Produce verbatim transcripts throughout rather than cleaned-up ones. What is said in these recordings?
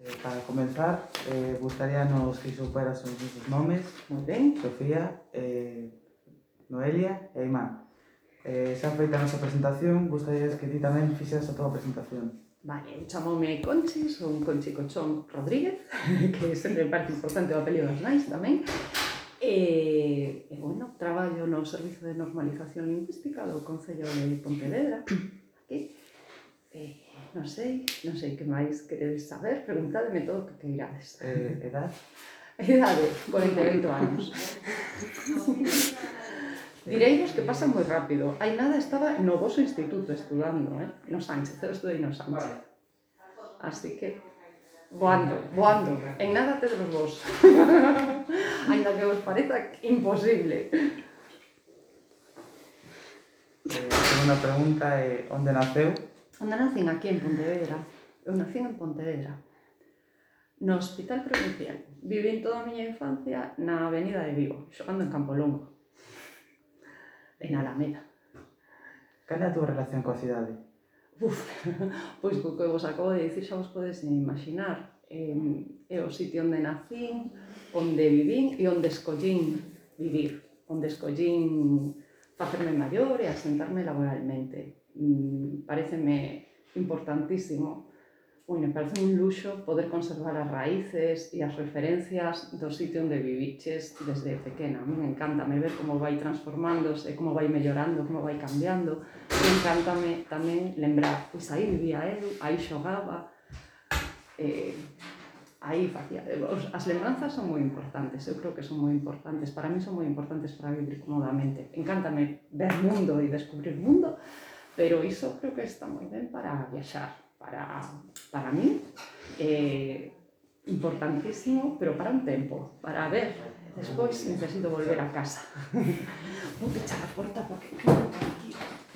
Eh, para comenzar, eh, gustaríanos que superas os nosos nomes. Moi ben. Sofía, eh, Noelia e Imán. Eh, xa feita a nosa presentación, gustarías que ti tamén fixeras a tua presentación. Vale, eu chamome Conchi, son Conchi Cochón Rodríguez, que sempre me parece importante o apelido das nais tamén. E, e, bueno, traballo no Servizo de Normalización Lingüística do Concello de Pontevedra, aquí. E, non sei, non sei que máis queredes saber, preguntademe todo o que queirades. Eh, edad? Idade, cuarenta e oito anos. Direivos que pasa moi rápido. Hai nada estaba no voso instituto estudando, eh? No Sánchez, eu estudei no Sánchez. Así que, voando, voando. En nada tedes vos. Ainda que vos pareza imposible. Eh, segunda pregunta é, onde naceu? Onde nacín aquí en Pontevedra. Eu nacín en Pontevedra. No Hospital Provincial. Vivín toda a miña infancia na Avenida de Vigo, xogando en Campolongo. En Alameda. Cal é a túa relación coa cidade? Uf, pois co que vos acabo de dicir xa vos podes imaginar. É, é o sitio onde nacín, onde vivín e onde escollín vivir. Onde escollín facerme maior e asentarme laboralmente. Mm, pareceme importantísimo. Ui, me parece un luxo poder conservar as raíces e as referencias do sitio onde viviches desde pequena. A mí me encanta me ver como vai transformándose, como vai mellorando, como vai cambiando. Me encantame tamén lembrar, pois aí vivía eu, aí xogaba, eh, aí facía... As lembranzas son moi importantes, eu creo que son moi importantes. Para mí son moi importantes para vivir cómodamente. Encántame ver mundo e descubrir mundo, pero iso creo que está moi ben para viaxar. Para, para mí, eh, importantísimo, pero para un tempo, para ver, despois necesito volver a casa. Vou pechar a porta porque creo que aquí...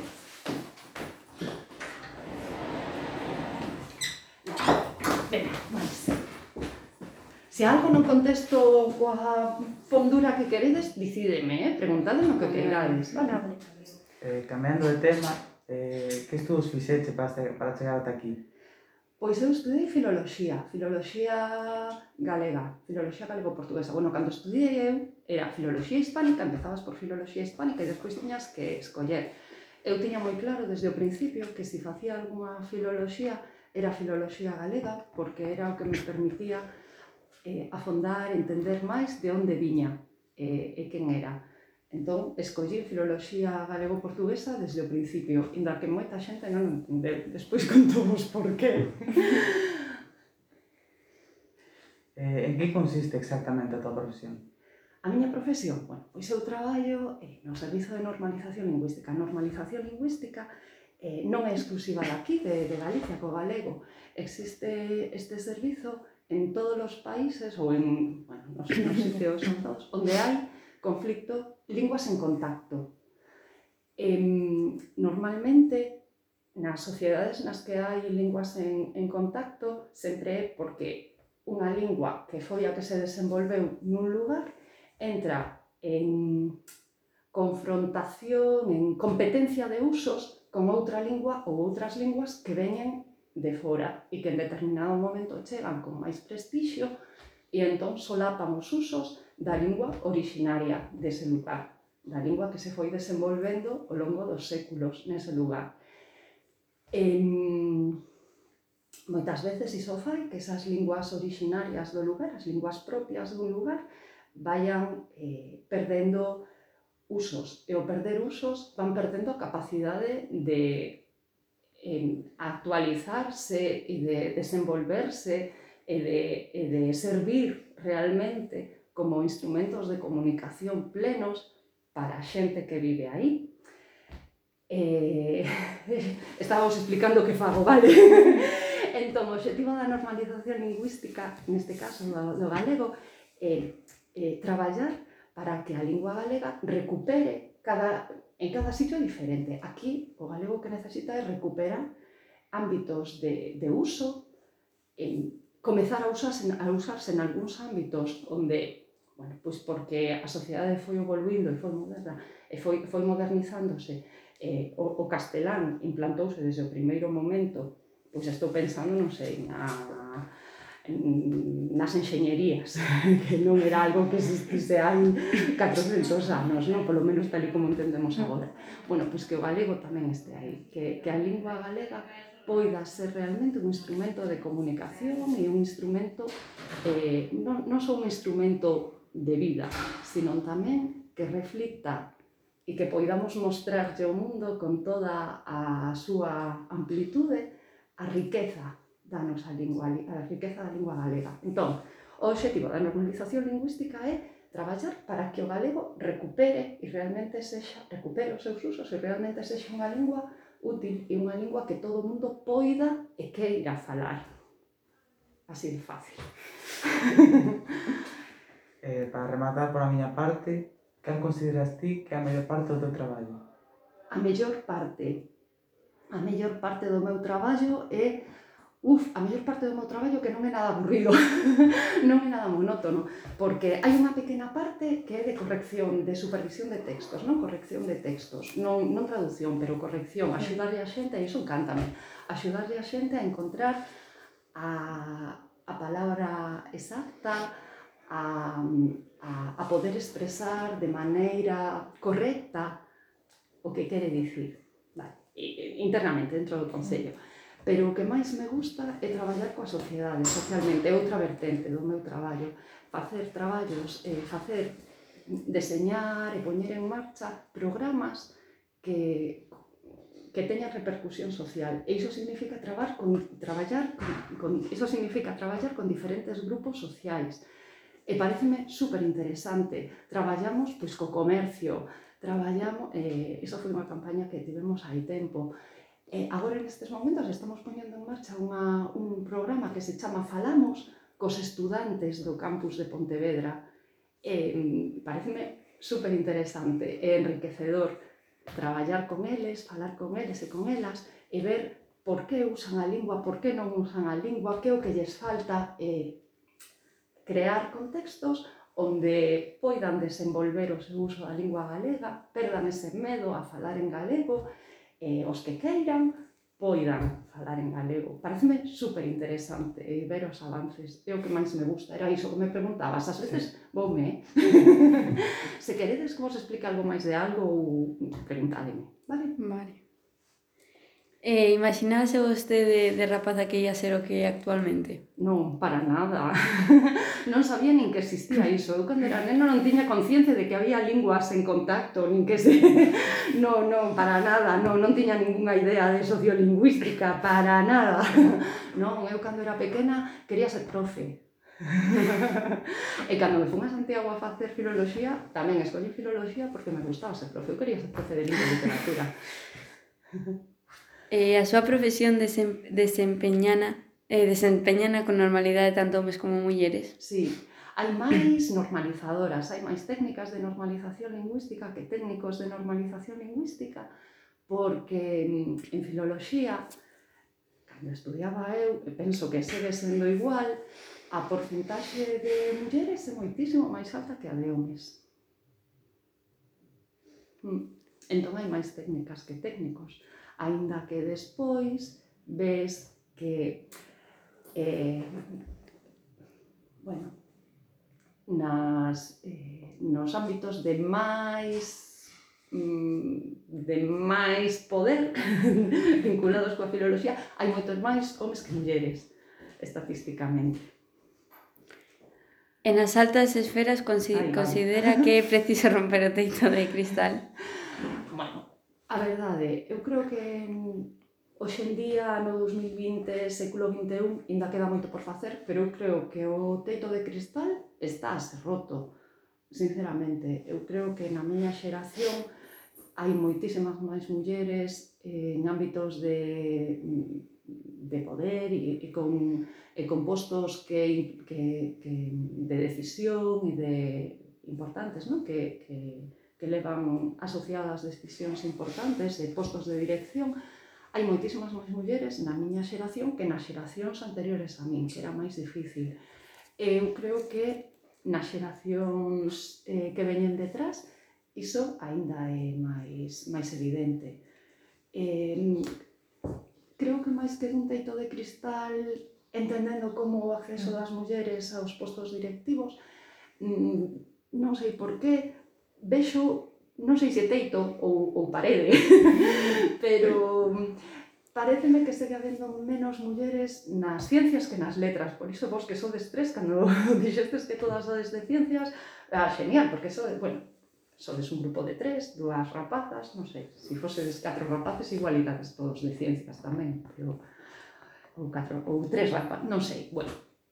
Venga, máis. Se algo non contesto coa fondura que queredes, decideme, eh? Preguntadme o que queirades, vale? Eh, cambiando de tema, eh, que estudos fixeche para, para chegar ata aquí? Pois eu estudei filoloxía, filoloxía galega, filoloxía galego-portuguesa. Bueno, cando estudiei eu, era filoloxía hispánica, empezabas por filoloxía hispánica e despois tiñas que escoller. Eu tiña moi claro desde o principio que se facía algunha filoloxía era filoloxía galega, porque era o que me permitía eh, afondar, entender máis de onde viña eh, e quen era. Entón, escollí filoloxía galego-portuguesa desde o principio, inda que moita xente non entendeu. Despois contovos por qué. Eh, en que consiste exactamente a tua profesión? A miña profesión? Bueno, pois eu traballo eh, no Servizo de Normalización Lingüística. A normalización lingüística eh, non é exclusiva daqui, de, de Galicia, co galego. Existe este servizo en todos os países, ou en, bueno, nos, nos sitios en todos, onde hai conflicto, linguas en contacto. Eh, normalmente, nas sociedades nas que hai linguas en, en contacto, sempre é porque unha lingua que foi a que se desenvolveu nun lugar entra en confrontación, en competencia de usos con outra lingua ou outras linguas que veñen de fora e que en determinado momento chegan con máis prestixio e entón solapan os usos da lingua originaria dese lugar, da lingua que se foi desenvolvendo ao longo dos séculos nese lugar. En... Moitas veces iso fai que esas linguas originarias do lugar, as linguas propias dun lugar, vayan eh, perdendo usos. E ao perder usos van perdendo a capacidade de eh, actualizarse e de desenvolverse e de, e de servir realmente como instrumentos de comunicación plenos para a xente que vive aí. Eh, estábamos explicando que fago, vale? Entón, o objetivo da normalización lingüística, neste caso do, do galego, é eh, traballar para que a lingua galega recupere cada, en cada sitio diferente. Aquí, o galego que necesita é recuperar ámbitos de, de uso, en, comezar a usarse, a usarse en algúns ámbitos onde, bueno, pois porque a sociedade foi evoluindo e foi moderna, e foi, foi modernizándose, eh, o, o castelán implantouse desde o primeiro momento, pois estou pensando, non sei, na, nas enxeñerías, que non era algo que existise hai catrocentos anos, non? Polo menos tal e como entendemos agora. Bueno, pois que o galego tamén este aí, que, que a lingua galega poida ser realmente un instrumento de comunicación e un instrumento, eh, non, non só un instrumento de vida, sino tamén que reflicta e que poidamos mostrarlle ao mundo con toda a súa amplitude a riqueza da nosa lingua, a riqueza da lingua galega. Entón, o obxectivo da normalización lingüística é traballar para que o galego recupere e realmente sexa, recupere os seus usos e realmente sexa unha lingua útil e unha lingua que todo o mundo poida e queira falar. Así de fácil. eh, para rematar por a miña parte, cal consideras ti que é a mellor parte do teu traballo? A mellor parte, a mellor parte do meu traballo é Uf, a mellor parte do meu traballo que non é nada aburrido, non é nada monótono, porque hai unha pequena parte que é de corrección, de supervisión de textos, non corrección de textos, non, non traducción, pero corrección, axudarlle a xente, e iso encántame, axudarlle a xente a encontrar a, a palabra exacta, a, a, a poder expresar de maneira correcta o que quere dicir, vale, internamente, dentro do concello. Pero o que máis me gusta é traballar coa sociedade, socialmente, é outra vertente do meu traballo. Facer traballos, eh, facer, deseñar e poñer en marcha programas que, que teñan repercusión social. E iso significa traballar con, traballar con, con, iso significa traballar con diferentes grupos sociais. E pareceme super interesante. Traballamos pois, co comercio, traballamos, eh, iso foi unha campaña que tivemos hai tempo. Eh, agora, nestes momentos, estamos poñendo en marcha unha, un programa que se chama Falamos cos estudantes do campus de Pontevedra. Eh, pareceme super interesante e enriquecedor traballar con eles, falar con eles e con elas e ver por que usan a lingua, por que non usan a lingua, que é o que lles falta, e crear contextos onde poidan desenvolver o seu uso da lingua galega, perdan ese medo a falar en galego, e os que queiran poidan falar en galego. Pareceme super interesante ver os avances, é o que máis me gusta. Era iso que me preguntabas, ás veces voume, eh? Se queredes que vos explique algo máis de algo, preguntádeme, vale? Vale. Eh, imaginase vostede de rapaza que ia ser o que é actualmente? Non, para nada. Non sabía nin que existía iso. Eu, cando era nena, non tiña conciencia de que había linguas en contacto, nin que se... Non, non, para nada. Non, non tiña ninguna idea de sociolingüística, para nada. Non, eu, cando era pequena, quería ser profe. E cando me fun a Santiago a facer filoloxía, tamén escolli filoloxía porque me gustaba ser profe. Eu quería ser profe de lingua e literatura. Eh, a súa profesión desem, desempeñana, eh, desempeñana con normalidade tanto homes como mulleres? Sí, hai máis normalizadoras, hai máis técnicas de normalización lingüística que técnicos de normalización lingüística, porque en filoloxía, cando estudiaba eu, e penso que segue sendo igual, a porcentaxe de mulleres é moitísimo máis alta que a de homes. Entón hai máis técnicas que técnicos, aínda que despois ves que eh, bueno, nas, eh, nos ámbitos de máis de máis poder vinculados coa filoloxía hai moitos máis homes que mulleres, estatísticamente. E nas altas esferas consi- considera que é preciso romper o teito de cristal? Bueno, a verdade, eu creo que hoxe en día, no dos mil vinte, século vinte e un, ainda queda moito por facer, pero eu creo que o teito de cristal está a ser roto, sinceramente. Eu creo que na miña xeración hai moitísimas máis mulleres en ámbitos de, de poder e, e, con, e con postos que, que, que de decisión e de importantes, non? Que, que, que levan asociadas decisións importantes e postos de dirección. Hai moitísimas máis mulleres na miña xeración que nas xeracións anteriores a min, que era máis difícil. Eu creo que nas xeracións eh, que veñen detrás, iso aínda é máis, máis evidente. Eh, creo que máis que dun teito de cristal entendendo como o acceso das mulleres aos postos directivos, non sei por qué, vexo, non sei se teito ou, ou parede, pero pareceme que segue habendo menos mulleres nas ciencias que nas letras, por iso vos que sodes tres, cando dixestes que todas sodes de ciencias, ah, genial, porque sodes, bueno, sodes un grupo de tres, dúas rapazas, non sei, se fosedes catro rapaces, igual irades todos de ciencias tamén, pero, ou, catro, ou tres rapazas, non sei, bueno.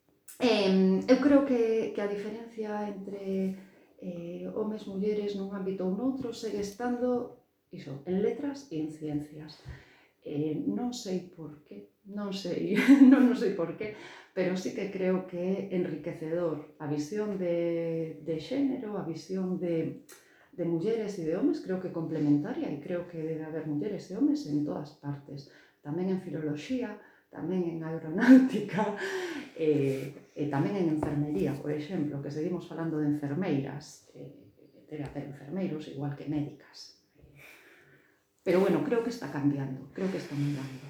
Eh, eu creo que, que a diferencia entre eh, homes e mulleres nun ámbito ou noutro segue estando iso, en letras e en ciencias. Eh, non sei por qué, non sei, non, non sei por qué, pero sí que creo que é enriquecedor a visión de, de xénero, a visión de, de mulleres e de homes, creo que complementaria, e creo que debe haber mulleres e homes en todas partes, tamén en filoloxía, tamén en aeronáutica, e, e tamén en enfermería, por exemplo, que seguimos falando de enfermeiras, eh, debe haber enfermeiros igual que médicas. Pero bueno, creo que está cambiando, creo que está mudando.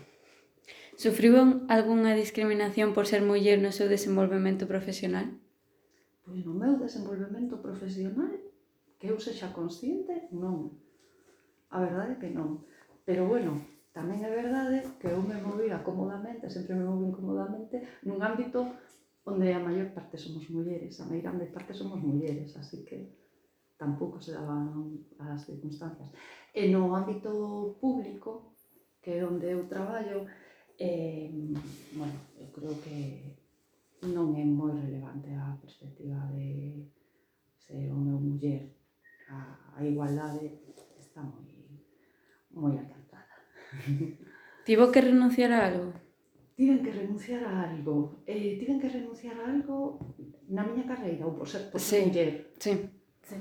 Sufriu algunha discriminación por ser muller no seu desenvolvemento profesional? Pois no meu desenvolvemento profesional, que eu sexa consciente, non. A verdade é que non. Pero bueno, tamén é verdade que eu me movía cómodamente, sempre me moví cómodamente, nun ámbito onde a maior parte somos mulleres, a maior parte somos mulleres, así que tampouco se daban as circunstancias. E no ámbito público, que é onde eu traballo, eh, bueno, eu creo que non é moi relevante a perspectiva de ser home ou muller. A, a igualdade está moi, moi alcanzada. Tivo que renunciar a algo? Tiven que renunciar a algo. Eh, tiven que renunciar a algo na miña carreira ou por ser, por ser Sí, muller. sí. Sí.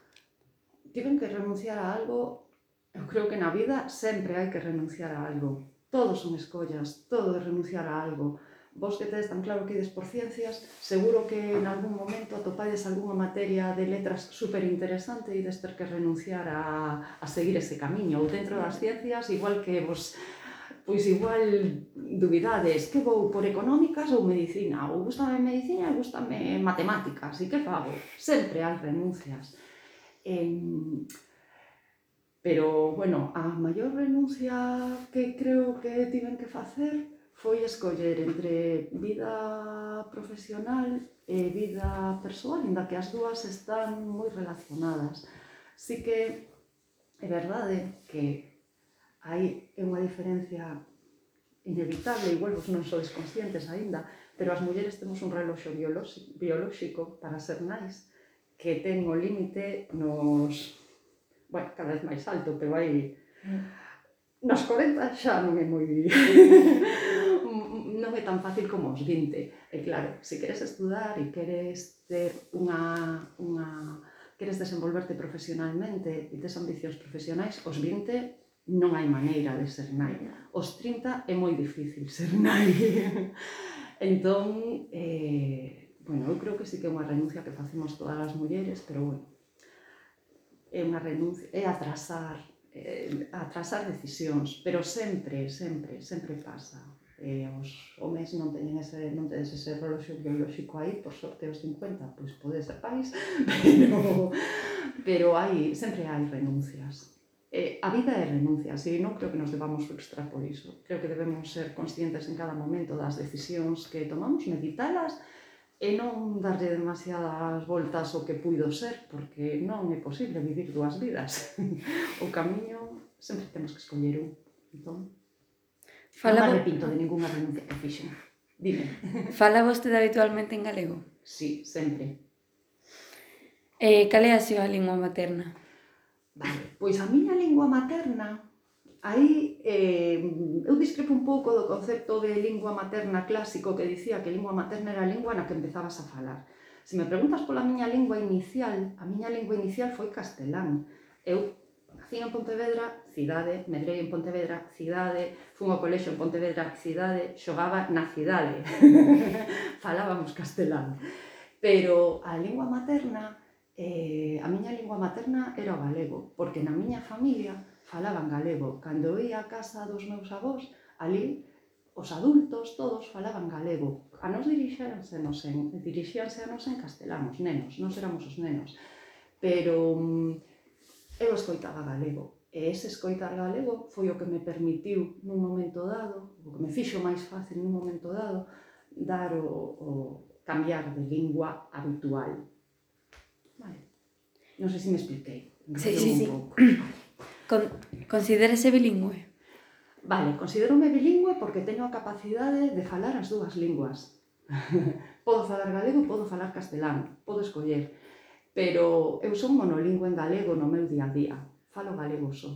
Tiven que renunciar a algo, eu creo que na vida sempre hai que renunciar a algo. Todos son escollas, todo é renunciar a algo. Vos que tedes tan claro que ides por ciencias, seguro que en algún momento atopades algunha materia de letras super interesante e ides ter que renunciar a, a seguir ese camiño. Ou dentro das ciencias, igual que vos, pois igual dubidades, que vou por económicas ou medicina? Ou gustame medicina e gustame matemáticas, e que fago? Sempre hai renuncias. Eh, pero, bueno, a maior renuncia que creo que tiven que facer foi escoller entre vida profesional e vida persoal, inda que as dúas están moi relacionadas. Sí que é verdade que hai unha diferencia inevitable, igual vos non sois conscientes aínda, pero as mulleres temos un reloxo biolóxico para ser nais, que ten o límite nos, bueno, cada vez máis alto, pero hai nos corenta xa non é moi non é tan fácil como os vinte. E claro, se queres estudar e queres ter unha, unha queres desenvolverte profesionalmente e tes ambicións profesionais, os vinte non hai maneira de ser nai. Os trinta é moi difícil ser nai. Entón, eh, bueno, eu creo que sí que é unha renuncia que facemos todas as mulleres, pero bueno, é unha renuncia, é atrasar, é atrasar decisións, pero sempre, sempre, sempre pasa. Eh, os homes non teñen ese, non tedes ese reloxo biolóxico aí, por sorte aos cincuenta, pois podes ser pais, pero, pero hai, sempre hai renuncias. Eh, a vida é renuncias, e non creo que nos debamos frustrar por iso. Creo que debemos ser conscientes en cada momento das decisións que tomamos, meditalas, e non darlle demasiadas voltas ao que puido ser, porque non é posible vivir dúas vidas. O camiño sempre temos que escoller un. Entón, Fala non me vo- arrepinto de ninguna renuncia que fixen. Dime. Fala vostede habitualmente en galego? Sí, sempre. Eh, cal é a súa lingua materna? Vale, pois a miña lingua materna, aí eh, eu discrepo un pouco do concepto de lingua materna clásico que dicía que lingua materna era a lingua na que empezabas a falar. Se me preguntas pola miña lingua inicial, a miña lingua inicial foi castelán. Eu nací en Pontevedra, cidade, medrei en Pontevedra, cidade, fun ao colexio en Pontevedra, cidade, xogaba na cidade. Falábamos castelán. Pero a lingua materna, eh, a miña lingua materna era o galego, porque na miña familia falaban galego. Cando eu ia a casa dos meus avós, ali os adultos todos falaban galego. A nos dirixíansenos en, dirixíanse a nos en castelán, os nenos, nos éramos os nenos. Pero eu escoitaba galego. E ese escoitar galego foi o que me permitiu nun momento dado, o que me fixo máis fácil nun momento dado, dar o, o cambiar de lingua habitual. Vale. Non sei se me expliquei. Sí, sí, sí. Un pouco. Con, considérese bilingüe? Vale, considérome bilingüe porque teño a capacidade de falar as dúas linguas. Podo falar galego e podo falar castelán, podo escoller. Pero eu son monolingüe en galego no meu día a día. Falo galego só.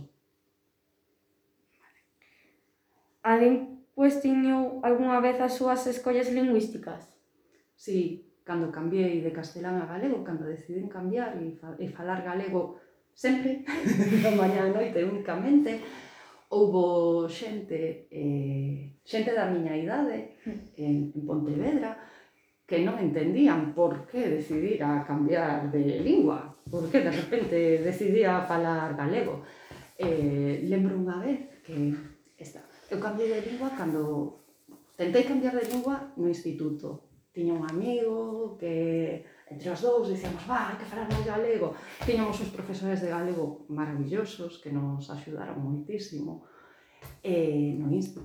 Alguén cuestiñou algunha vez as súas escollas lingüísticas? Si, cando cambiei de castelán a galego, cando decidín cambiar e, fa e falar galego sempre, da mañá a noite únicamente, houbo xente, eh, xente da miña idade en, en Pontevedra que non entendían por que decidira cambiar de lingua, por que de repente decidía falar galego. Eh, lembro unha vez que esta, eu cambiei de lingua cando tentei cambiar de lingua no instituto. Tiña un amigo que entre os dous dicíamos, va, hai que falar máis galego. Tiñamos uns profesores de galego maravillosos que nos axudaron moitísimo eh, no Insti.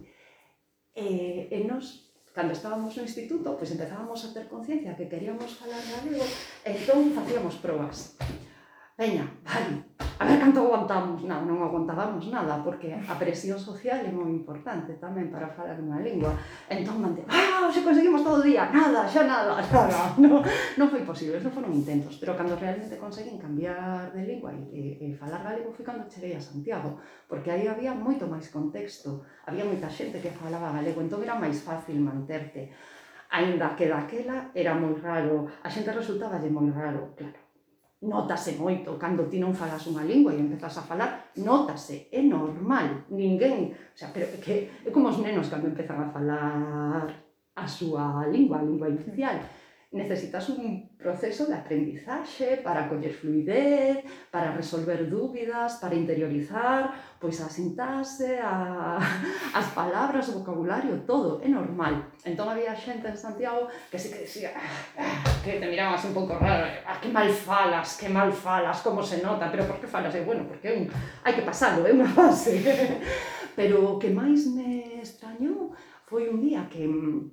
E, e nos, cando estábamos no instituto, pois empezábamos a ter conciencia que queríamos falar galego, e entón facíamos probas. Veña, vale, a ver canto aguantamos. Non, non aguantábamos nada, porque a presión social é moi importante tamén para falar unha lingua. Entón, mante, ah, se conseguimos todo o día, nada, xa nada, nada. Non, non foi posible, non foron intentos, pero cando realmente conseguín cambiar de lingua e, e, e falar galego foi cando cheguei a Santiago, porque aí había moito máis contexto, había moita xente que falaba galego, entón era máis fácil manterte. Aínda que daquela era moi raro, a xente resultaba moi raro, claro. Nótase moito, cando ti non falas unha lingua e empezas a falar, nótase, é normal, ninguén, o sea, pero é que é como os nenos cando empezan a falar a súa lingua, a lingua inicial. Necesitas un proceso de aprendizaxe para coller fluidez, para resolver dúbidas, para interiorizar, pois a sintaxe, a, as palabras, o vocabulario, todo, é normal. Entón había xente en Santiago que sí que decía, que te miraban así un pouco raro, ah, que mal falas, que mal falas, como se nota, pero por que falas? E bueno, porque un, hai que pasalo, é unha fase. Pero o que máis me extrañou foi un día que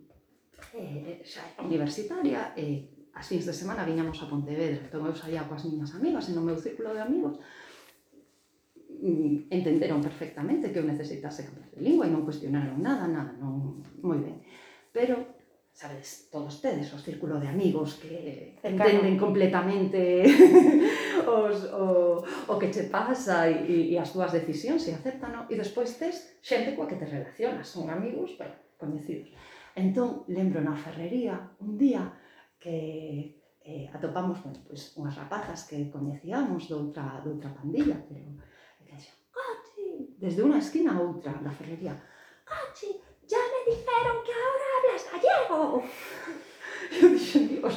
eh, xa era universitaria e as fins de semana viñamos a Pontevedra, entón eu saía coas miñas amigas e no meu círculo de amigos entenderon perfectamente que eu necesitase cambiar de lingua e non cuestionaron nada, nada, non, moi ben. Pero, sabedes, todos tedes o círculo de amigos que entenden completamente os, o, o que che pasa e, e as túas decisións e acéptano, e despois tes xente coa que te relacionas, son amigos, pero coñecidos. Entón, lembro na ferrería un día que eh, atopamos, bueno, pues, unhas rapazas que coñecíamos doutra, doutra pandilla, pero que dixen, Cachi, desde unha esquina a outra da ferrería, Cachi, ya me dijeron que ahora hablas gallego. Eu dixen, Dios,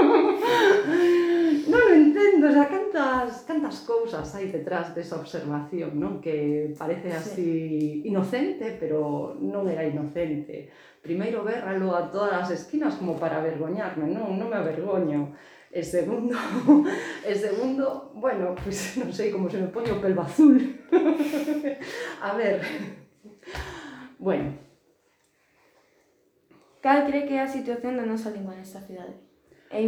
non lo entendo, o sea, cantas, cantas cousas hai detrás desa observación, non? Que parece así inocente, pero non era inocente. Primeiro berralo a todas as esquinas como para avergoñarme, non, non me avergoño. E segundo, e segundo, bueno, pois non sei como se me pone o pelbo azul. A ver, bueno. Cal cree que é a situación da nosa lingua nesta cidade? É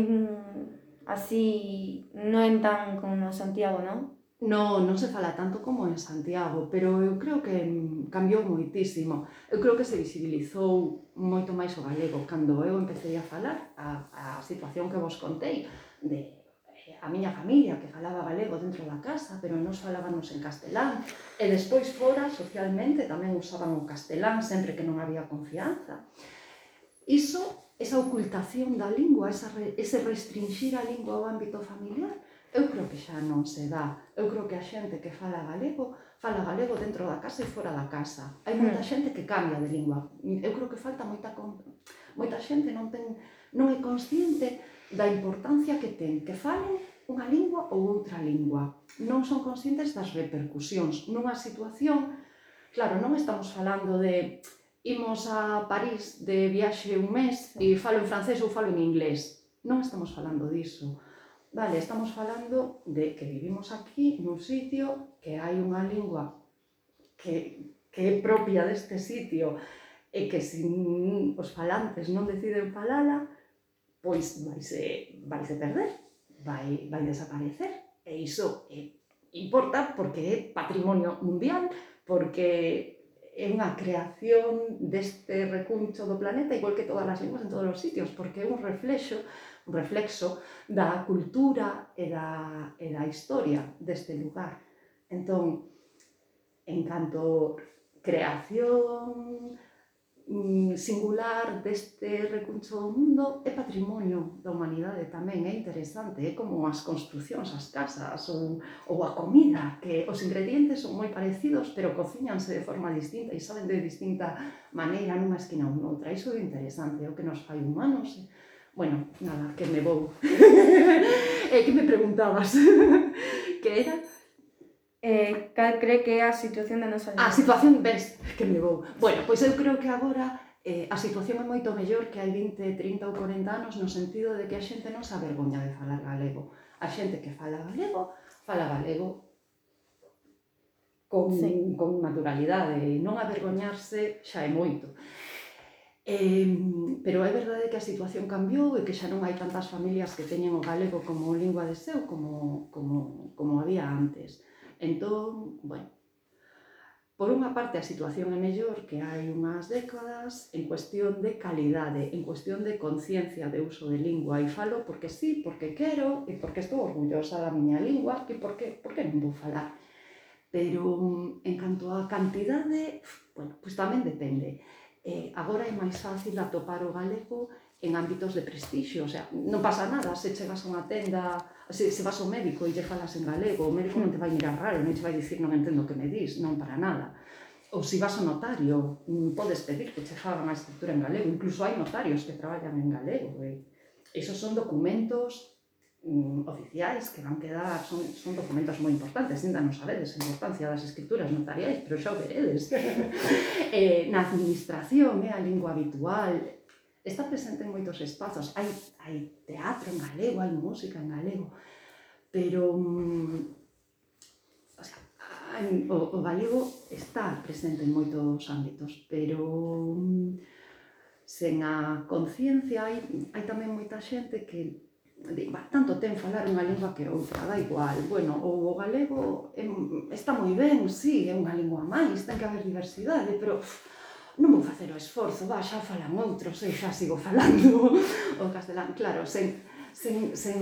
así, non é tan como no Santiago, non? No, non se fala tanto como en Santiago, pero eu creo que cambiou moitísimo. Eu creo que se visibilizou moito máis o galego. Cando eu empecé a falar, a, a situación que vos contei, de a miña familia que falaba galego dentro da casa, pero nos falábamos en castelán, e despois fora, socialmente, tamén usaban o castelán sempre que non había confianza. Iso, esa ocultación da lingua, esa, ese restringir a lingua ao ámbito familiar, eu creo que xa non se dá. Eu creo que a xente que fala galego, fala galego dentro da casa e fora da casa. Hai moita xente que cambia de lingua. Eu creo que falta moita, moita xente non ten, non é consciente da importancia que ten que falen unha lingua ou outra lingua. Non son conscientes das repercusións. Nunha situación, claro, non estamos falando de imos a París de viaxe un mes e falo en francés ou falo en inglés. Non estamos falando diso. Vale, estamos falando de que vivimos aquí nun sitio que hai unha lingua que, que é propia deste sitio e que se os falantes non deciden falala, pois vaise, vaise perder, vai, vai desaparecer. E iso é, importa porque é patrimonio mundial, porque é unha creación deste recuncho do planeta, igual que todas as linguas en todos os sitios, porque é un reflexo, un reflexo da cultura e da, e da historia deste lugar. Entón, en canto creación singular deste recuncho do mundo, é patrimonio da humanidade tamén, é interesante, é como as construcións, as casas ou, ou a comida, que os ingredientes son moi parecidos, pero cociñanse de forma distinta e saben de distinta maneira nunha esquina ou noutra. Iso é interesante, é o que nos fai humanos. Bueno, nada, que me vou. E que me preguntabas? Que era? Eh, cal cree que é a situación da nosa lingua? A situación, ves, que me vou. Bueno, pois eu creo que agora eh, a situación é moito mellor que hai vinte, trinta ou corenta anos, no sentido de que a xente non se avergoña de falar galego. A xente que fala galego, fala galego con, sí, con naturalidade, e non avergoñarse xa é moito. Eh, pero é verdade que a situación cambiou e que xa non hai tantas familias que teñen o galego como lingua de seu como, como, como había antes. Entón, bueno, por unha parte a situación é mellor que hai unhas décadas en cuestión de calidade, en cuestión de conciencia de uso de lingua, e falo porque sí, porque quero, e porque estou orgullosa da miña lingua, e porque, porque non vou falar. Pero en canto á cantidade, bueno, pois tamén depende. Eh, agora é máis fácil atopar o galego en ámbitos de prestixio, o sea, non pasa nada se chegas a unha tenda, se, se vas ao médico e lle falas en galego, o médico non te vai mirar raro, non te vai dicir non entendo o que me dis, non para nada. Ou se vas ao notario, podes pedir que che fagan a escritura en galego, incluso hai notarios que traballan en galego, e esos son documentos mm, oficiais que van quedar, son, son documentos moi importantes, ainda non sabedes a importancia das escrituras notariais, pero xa o veredes. eh, na administración é a lingua habitual, está presente en moitos espazos, hai, hai teatro en galego, hai música en galego, pero um, o, sea, hai, o, o galego está presente en moitos ámbitos, pero um, sen a conciencia hai, hai tamén moita xente que di, tanto ten falar unha lingua que outra, dá igual, bueno, o galego é, está moi ben, sí, é unha lingua máis, ten que haber diversidade, pero non vou facer o esforzo, va, xa falan outros, e xa sigo falando o castelán. Claro, sen, sen, sen,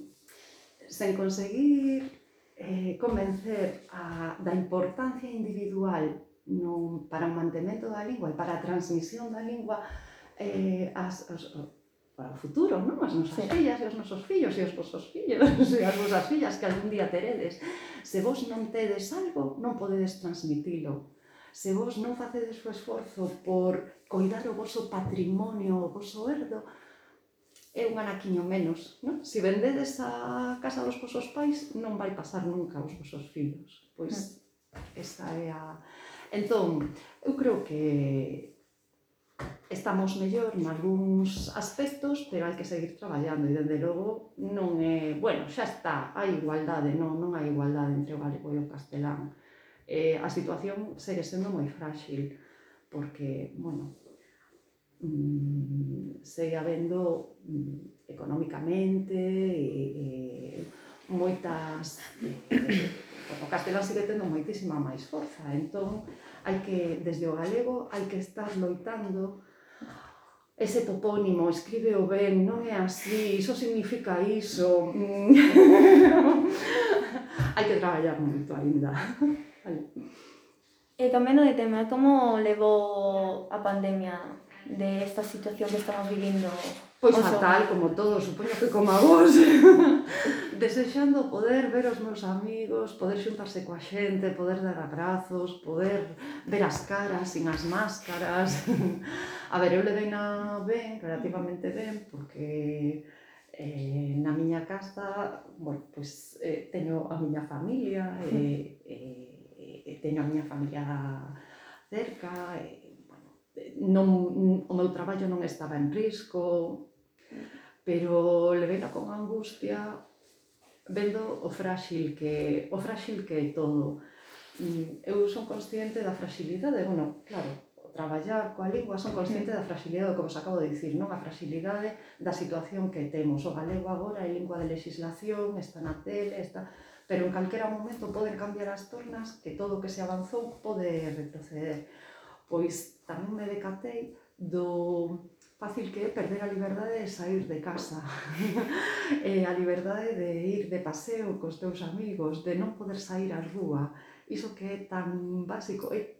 sen conseguir eh, convencer a, da importancia individual no, para o mantemento da lingua e para a transmisión da lingua eh, as, as, para o futuro, non? As nosas sí. fillas e os nosos fillos e os vosos fillos e as vosas fillas que algún día teredes. Se vos non tedes algo, non podedes transmitilo. Se vos non facedes o esforzo por coidar o voso patrimonio, o voso herdo, é un anaquiño menos, non? Se vendedes a casa dos vosos pais, non vai pasar nunca aos vosos fillos. Pois, esa é a... Entón, eu creo que estamos mellor en algúns aspectos, pero hai que seguir traballando, e, dende logo, non é... Bueno, xa está, hai igualdade, non, non hai igualdade entre o galego e o castelán. Eh, a situación segue sendo moi frágil, porque, bueno, mmm, segue habendo mmm, económicamente e, e moitas... Eh, o castelán sigue tendo moitísima máis forza, entón, hai que, desde o galego, hai que estar loitando ese topónimo, escríbeo ben, non é así, iso significa iso. Hai que traballar moito aínda. Vale. E cambiando de tema, como levou a pandemia de esta situación que estamos vivindo? Pois fatal, como todos, supoño que como a vos. Desexando poder ver os meus amigos, poder xuntarse coa xente, poder dar abrazos, poder ver as caras sin as máscaras. A ver, eu levei na ben, relativamente ben, porque eh, na miña casa, bueno, pois eh, teño a miña familia, e, e, e teño a miña familia cerca, e, bueno, non, o meu traballo non estaba en risco, pero leveila con angustia vendo o frágil que, o frágil que é todo. Eu son consciente da fragilidade, bueno, claro, traballar coa lingua son consciente da fragilidade, como vos acabo de dicir, non? A fragilidade da situación que temos. O galego agora é lingua de legislación, está na tele, está... pero en calquera momento poden cambiar as tornas, que todo o que se avanzou pode retroceder. Pois tamén me decatei do fácil que é perder a liberdade de sair de casa, e a liberdade de ir de paseo cos teus amigos, de non poder sair á rúa, iso que é tan básico. É,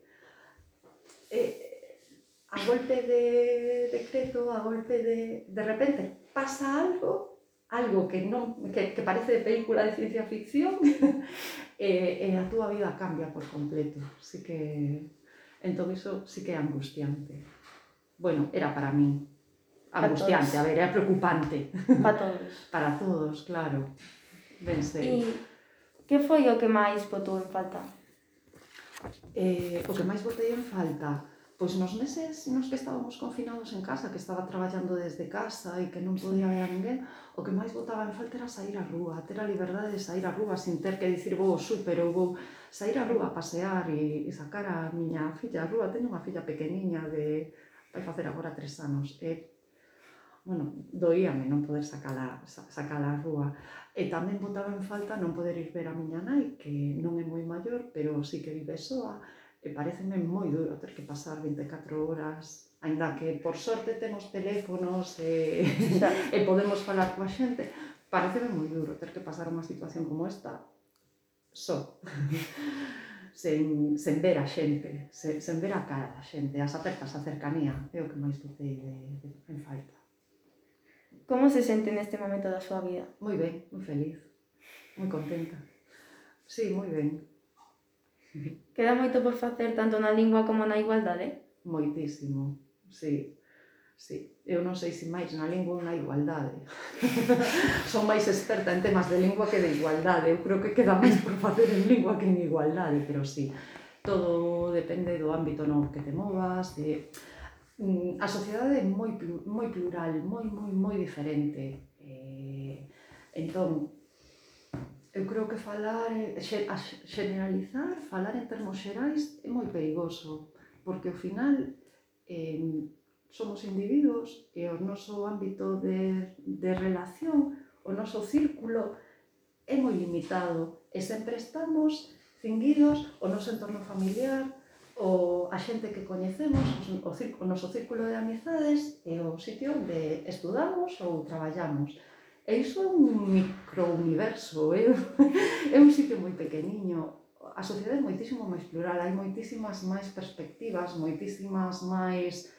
é, a golpe de decreto, a golpe de... de repente pasa algo, algo que, non, que, que parece de película de ciencia ficción, e, e a túa vida cambia por completo. Así que... entón iso sí que é angustiante. Bueno, era para min. Angustiante, a ver, era preocupante. Para todos. Para todos, claro. Ben sei. E que foi o que máis botou en falta? Eh, o que máis botei en falta, pois nos meses nos que estábamos confinados en casa, que estaba traballando desde casa e que non podía ver a ninguén, o que máis botaba en falta era sair á rúa, ter a liberdade de sair á rúa sin ter que dicir vou ao súper ou vou sair á rúa a pasear e, e sacar a miña filla á rúa. Teño unha filla pequeniña de... vai facer agora tres anos. E, bueno, doíame non poder sacala, sacala á rúa. E tamén botaba en falta non poder ir ver a miña nai, que non é moi maior, pero sí que vive soa, e pareceme moi duro ter que pasar vinte e catro horas, aínda que por sorte temos teléfonos e, e podemos falar coa xente, pareceme moi duro ter que pasar unha situación como esta só, sen, sen ver a xente, sen, sen ver a cara da xente, as apertas, a cercanía, é o que máis botei de, de, en falta. Como se sente neste momento da súa vida? Moi ben, moi feliz, moi contenta. Sí, moi ben. Queda moito por facer tanto na lingua como na igualdade? Moitísimo, sí. Sí. Eu non sei se máis na lingua ou na igualdade. Son máis experta en temas de lingua que de igualdade. Eu creo que queda máis por facer en lingua que en igualdade, pero sí. Todo depende do ámbito no que te movas. De... A sociedade é moi, moi plural, moi, moi, moi diferente. Eh, entón, eu creo que falar, generalizar, falar en termos xerais é moi perigoso, porque ao final eh, somos individuos e o noso ámbito de, de relación, o noso círculo é moi limitado e sempre estamos cinguidos o noso entorno familiar, o a xente que coñecemos, o, o noso círculo de amizades e o sitio onde estudamos ou traballamos. E iso é un microuniverso, é, é un sitio moi pequeniño. A sociedade é moitísimo máis plural, hai moitísimas máis perspectivas, moitísimas máis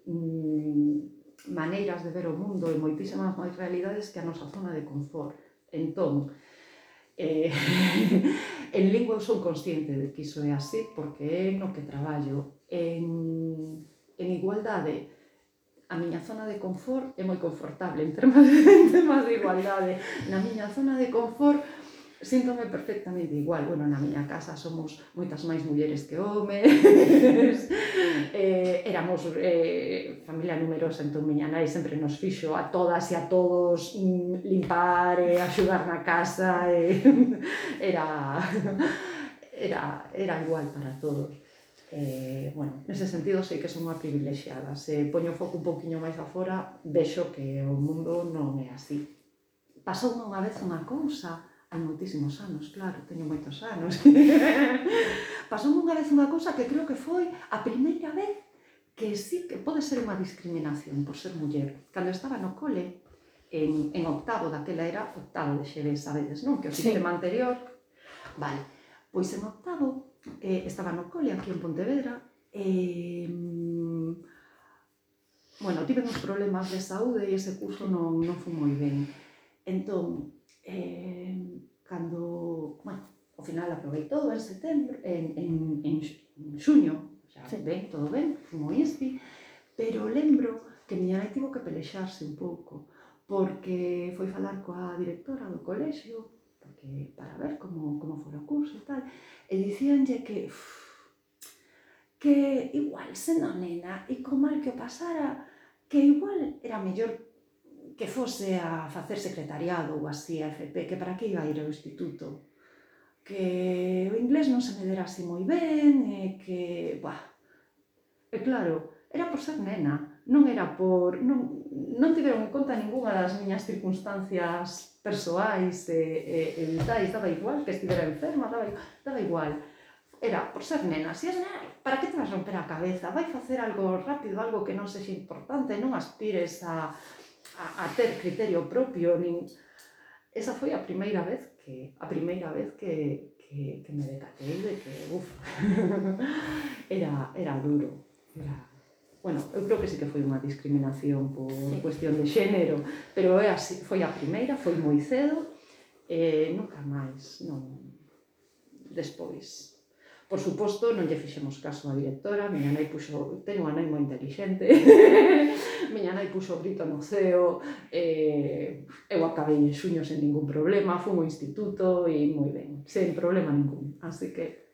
mm, maneiras de ver o mundo e moitísimas máis realidades que a nosa zona de confort. Entón, eh, en lingua eu sou consciente de que iso é así, porque é no que traballo. En, en igualdade, a miña zona de confort é moi confortable en temas, en temas de igualdade. Na miña zona de confort síntome perfectamente igual. Bueno, na miña casa somos moitas máis mulleres que homes, eh, éramos eh, familia numerosa, entón miña nai sempre nos fixo a todas e a todos mm, limpar e axudar na casa, e era, era, era igual para todos. Eh, bueno, nese sentido sei que son unha privilexiada. Se poño o foco un pouquiño máis afora, vexo que o mundo non é así. Pasou unha vez unha cousa, hai moitísimos anos, claro, teño moitos anos. Pasou unha vez unha cousa que creo que foi a primeira vez que sí que pode ser unha discriminación por ser muller. Cando estaba no cole, en, en octavo, daquela era octavo de xeve, sabedes, non? Que o sistema sí. anterior... Vale, pois en octavo eh, estaba no cole aquí en Pontevedra e... Mm, bueno, tive uns problemas de saúde e ese curso non, non foi moi ben. Entón, eh, cando... Bueno, ao final aproveitou en setembro, en, en, en, en xuño, xa sí. ben, todo ben, fui moi inspi, pero lembro que miña nai tivo que pelexarse un pouco, porque foi falar coa directora do colexio, porque para ver como, como fora o curso e tal, e dicíanlle que uf, que igual sendo nena e co mal que o pasara, que igual era mellor que fose a facer secretariado ou así a F P, que para que iba a ir ao instituto, que o inglés non se me dera así moi ben, e que, buah, e claro, era por ser nena, non era por, non, non tiveron en conta ninguna das miñas circunstancias persoais e, e, e vitais, daba igual que estivera enferma, daba, daba igual. Era por ser nena, se és nena, para que te vas romper a cabeza? Vai facer algo rápido, algo que non sexa importante, non aspires a, a, a ter criterio propio, nin... Esa foi a primeira vez que, a primeira vez que, que, que me decatei de que, uf, era, era duro, era... Bueno, eu creo que sí que foi unha discriminación por sí. Cuestión de xénero, pero é así, foi a primeira, foi moi cedo, e nunca máis, non... Despois... Por suposto, non lle fixemos caso á directora, miña nai puxo... Teño unha nai moi inteligente, miña nai puxo o grito no ceo, e eu acabei en xuño sen ningún problema, fui ao instituto e moi ben, sen problema ningún, así que...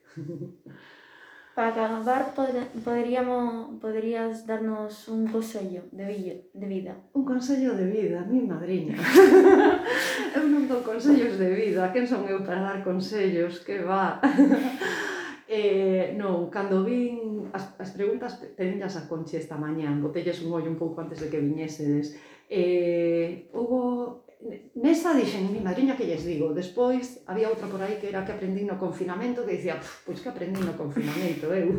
Para acabar, poderíamos, poderías darnos un consello de, de vida? Un consello de vida, mi madriña. Eu non dou consellos de vida, quen son eu para dar consellos? Que va... Eh, non, cando vin as, as preguntas pedinlas a Conchi esta mañán, botelles un ollo un pouco antes de que viñesedes. Eh, hubo... Nesa dixen, mi madriña, que lles digo? Despois había outra por aí que era que aprendí no confinamento, que dicía, pois que aprendí no confinamento, eu.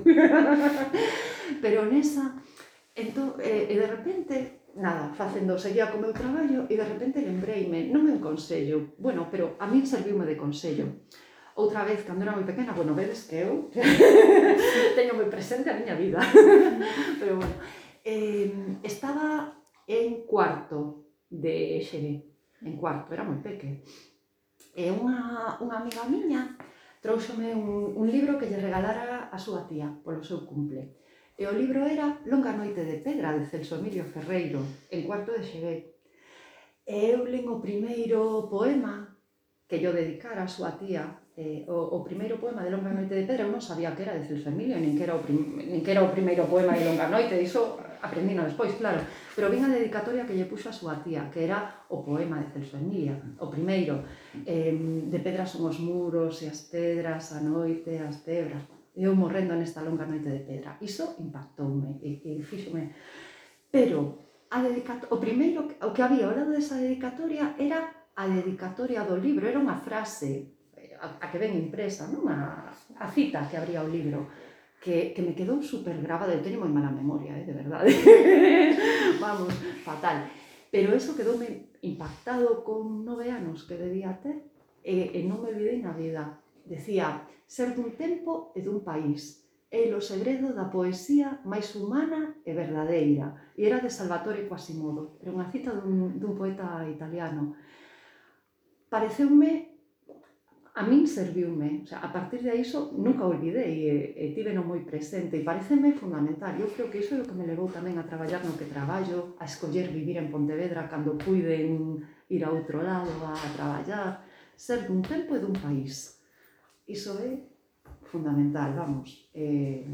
Pero nesa, entón, eh, e de repente, nada, facendo, seguía co meu traballo, e de repente lembreime, non é un consello, bueno, pero a min serviume de consello. Outra vez, cando era moi pequena, bueno, vedes que eu teño moi presente a miña vida. Pero bueno, eh, estaba en cuarto de X B, en cuarto, era moi peque. E unha, unha amiga miña trouxome un, un libro que lle regalara a súa tía polo seu cumple. E o libro era Longa noite de pedra, de Celso Emilio Ferreiro, en cuarto de X B. E eu len o primeiro poema que yo dedicara a súa tía. Eh, o, o primeiro poema de Longa noite de pedra, eu non sabía que era de Celso Emilio, nin que era o, prim, nin que era o primeiro poema de Longa noite, iso aprendino despois, claro. Pero vin a dedicatoria que lle puxo a súa tía, que era o poema de Celso Emilio, o primeiro. Eh, de pedra son os muros e as pedras, a noite, as tebras. Eu morrendo nesta longa noite de pedra. Iso impactoume e, e fíxome. Pero a dedicatoria, o primeiro, o que había ao lado desa dedicatoria era a dedicatoria do libro, era unha frase a que ven impresa, non? A, a cita que abría o libro, que, que me quedou super grabada. Eu teño moi mala memoria, eh, de verdade. Vamos, fatal. Pero eso quedoume impactado con nove anos que debía ter, e, e non me olvidei na vida. Decía, ser dun tempo e dun país, é o segredo da poesía máis humana e verdadeira. E era de Salvatore Quasimodo, era unha cita dun, dun poeta italiano. Pareceume... A min serviume, o sea, a partir de iso nunca olvidei e, e tiveno moi presente e pareceme fundamental. Eu creo que iso é o que me levou tamén a traballar no que traballo, a escoller vivir en Pontevedra cando puiden ir a outro lado a traballar, ser dun tempo e dun país. Iso é fundamental, vamos. Eh,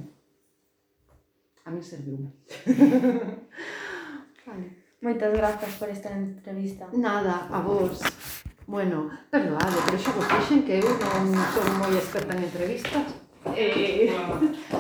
a min serviume. Vale. Moitas grazas por esta entrevista. Nada, a vos. Bueno, perdoade, pero xa vos dixen que eu non son moi experta en entrevistas. Eh,